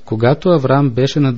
Когато Авраам беше на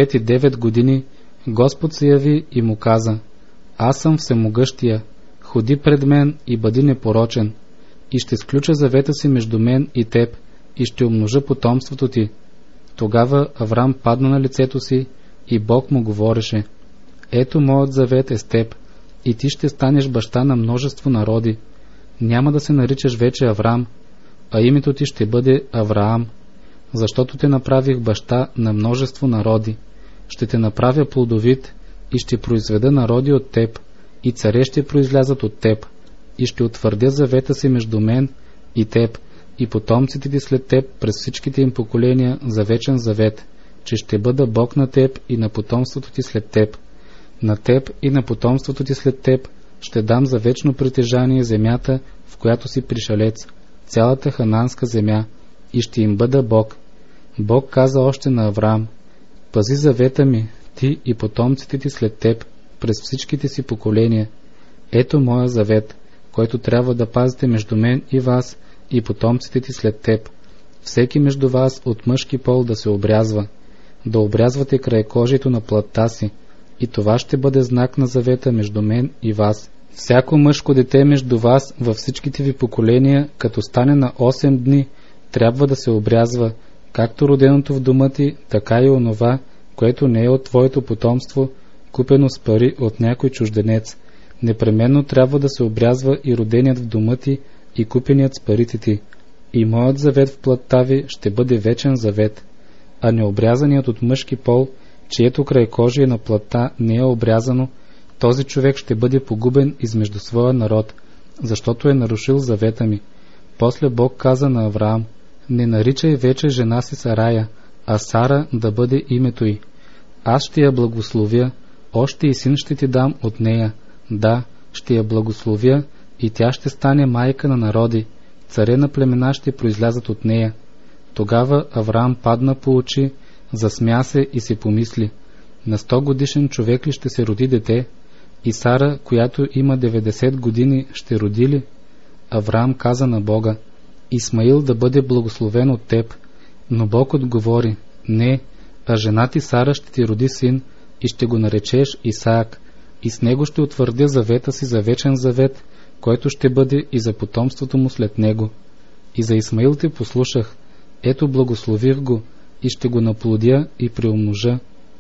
99 години, Господ се яви и му каза: аз съм всемогъщия, ходи пред мен и бъди непорочен, и ще сключа завета си между мен и теб, и ще умножа потомството ти. Тогава Авраам падна на лицето си и Бог му говореше: ето моят завет е с теб, и ти ще станеш баща на множество народи. Няма да се наричаш вече Авраам, а името ти ще бъде Авраам, защото те направих баща на множество народи. Ще те направя плодовит и ще произведа народи от теб, и царе ще произлязат от теб, и ще утвърдя завета си между мен и теб, и потомците ти след теб през всичките им поколения за вечен завет, че ще бъда Бог на теб и на потомството ти след теб. На теб и на потомството ти след теб ще дам за вечно притежание земята, в която си пришелец, цялата хананска земя, и ще им бъда Бог. Бог каза още на Авраам: пази завета ми, ти и потомците ти след теб, през всичките си поколения. Ето моя завет, който трябва да пазите между мен и вас и потомците ти след теб. Всеки между вас от мъжки пол да се обрязва, да обрязвате краекожието на плътта си, и това ще бъде знак на завета между мен и вас. Всяко мъжко дете между вас във всичките ви поколения, като стане на 8 дни, трябва да се обрязва, както роденото в дома ти, така и онова, което не е от твоето потомство, купено с пари от някой чужденец. Непременно трябва да се обрязва и роденият в дома ти, и купеният с парите ти. И моят завет в плътта ви ще бъде вечен завет. А необрязаният от мъжки пол, чието крайкожие на плътта не е обрязано, този човек ще бъде погубен измежду своя народ, защото е нарушил завета ми. После Бог каза на Авраам: не наричай вече жена си Сарая, а Сара да бъде името й. Аз ще я благословя, още и син ще ти дам от нея. Да, ще я благословя, и тя ще стане майка на народи, царе на племена ще произлязат от нея. Тогава Авраам падна по очи, засмя се и си помисли: на 100 годишен човек ли ще се роди дете? И Сара, която има 90 години, ще роди ли? Авраам каза на Бога: Исмаил да бъде благословен от теб. Но Бог отговори: не, а жена ти Сара ще ти роди син, и ще го наречеш Исаак, и с него ще утвърдя завета си за вечен завет, който ще бъде и за потомството му след него. И за Исмаил те послушах, ето благослових го, и ще го наплодя и приумножа.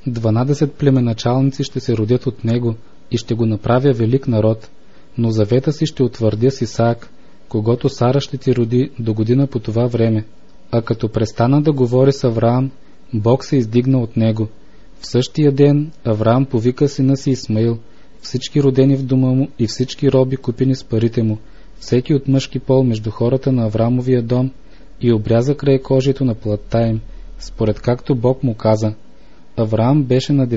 12 племеначалници ще се родят от него, и ще го направя велик народ. Но завета си ще утвърдя с Исаак, когото Сара ще ти роди до година по това време. А като престана да говори с Авраам, Бог се издигна от него. В същия ден Авраам повика сина си Исмаил, всички родени в дома му и всички роби купени с парите му, всеки от мъжки пол между хората на Авраамовия дом, и обряза краекожието на плътта им, според както Бог му каза. Авраам беше на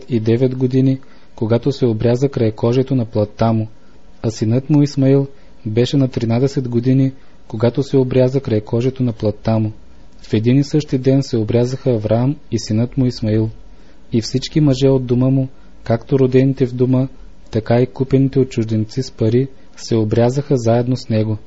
99 години, когато се обряза краекожието на плътта му, а синът му Исмаил беше на 13 години, когато се обряза краекожието на плътта му. В един и същи ден се обрязаха Авраам и синът му Исмаил. И всички мъже от дома му, както родените в дома, така и купените от чужденци с пари, се обрязаха заедно с него.